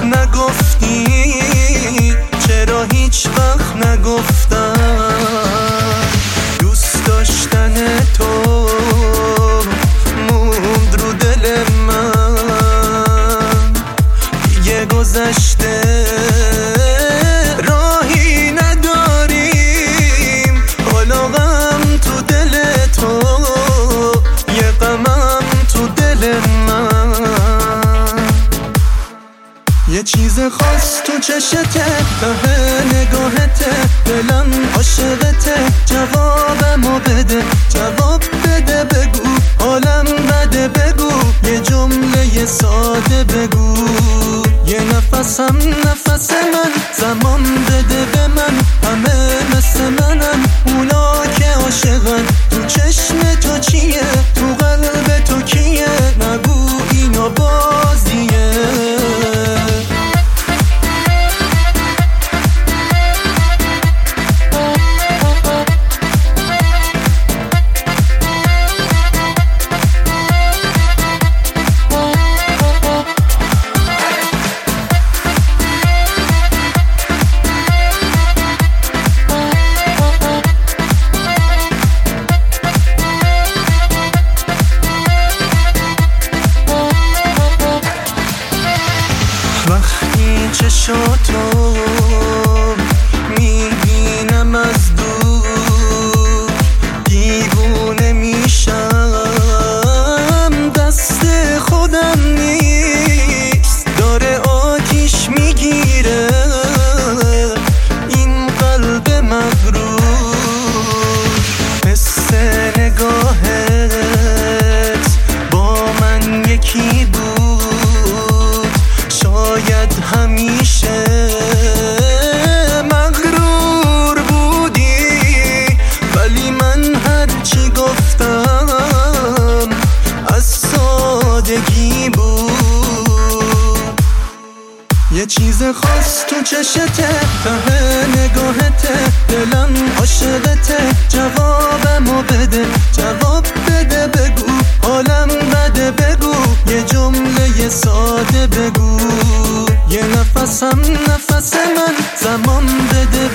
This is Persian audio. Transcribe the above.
نگفتی؟ چرا هیچ وقت نگفتم؟ دوست داشتن تو موند رو دل من، دیگه گذشته راهی نداریم. حالا غم تو دل تو، یه غمم تو دل من. یه چیز خاص تو چشته، ته نگاهته، دلم عاشقته. جوابمو بده، جواب بده، بگو حالم بده، بگو یه جمله ساده بگو. یه نفسم نفس من، زمان بده به من. همه مثل منم، اونا که عاشقن. تو چشم تو چیه؟ تو قلب تو کیه؟ نگو اینا بازیه. وقتی چشاتو میبینم از دور، دیوونه میشم. دست خودم نیست، داره آتیش میگیره این قلب مغرور. حس نگاهت با من یکی بود، شاید همیشه مغرور بودی. ولی من هرچی گفتم از سادگی بود. یه چیز خاص تو چشته، ته نگاهته، دلم عاشقته. جوابمو بده، جواب بده، بگو حالم بده، بگو یه جمله ساده بگو. یه نفسم نفس من، زمان بده